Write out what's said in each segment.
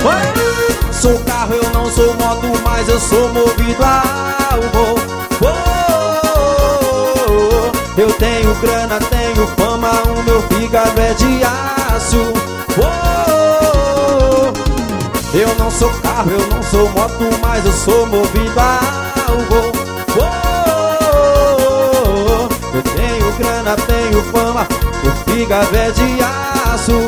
Sou carro, eu não sou moto, mas eu sou movido a álcool. Eu tenho grana, tenho fama, o meu fígado é de aço. Eu não sou carro, eu não sou moto, mas eu sou movido a álcool. Eu tenho grana, tenho fama, o fígado é de aço.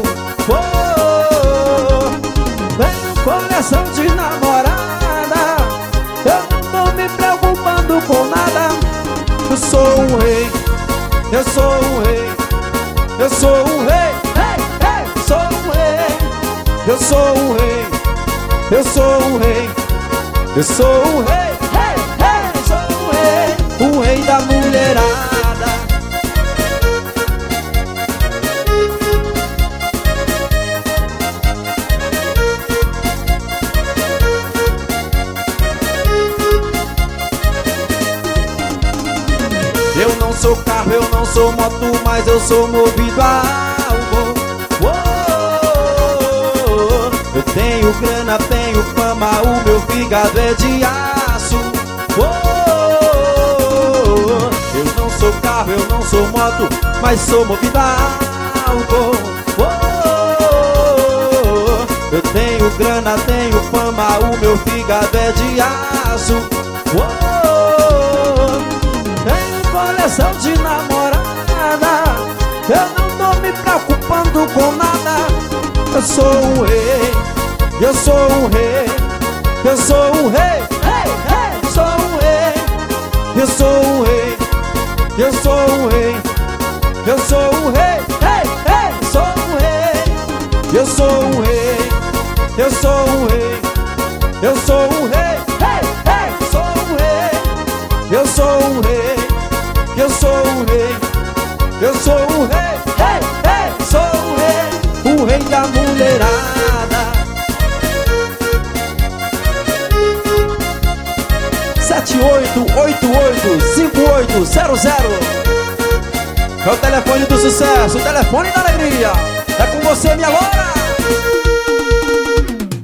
Tenho coleção de namorada, eu não tô me preocupando com nada. Eu sou um rei, eu sou um rei, eu sou um rei, sou um rei, eu sou um rei, eu sou um rei, eu sou um rei, sou um rei, o rei da mulherada. Eu não sou carro, eu não sou moto, mas eu sou movido a álcool. Eu tenho grana, tenho fama, o meu fígado é de aço. Eu não sou carro, eu não sou moto, mas sou movido a álcool. Eu tenho grana, tenho fama, o meu fígado é de aço. Coleção de namorada, eu não tô me preocupando com nada. Eu sou um rei, eu sou um rei, eu sou um rei, sou um rei, eu sou um rei, eu sou um rei, eu sou um rei, sou um rei, eu sou um rei, eu sou um rei, eu sou um rei, sou um rei, eu sou um rei. Eu sou um rei, eu sou um rei, sou um rei, o rei da mulherada. 78885800 é o telefone do sucesso, o telefone da alegria. É com você, minha loura.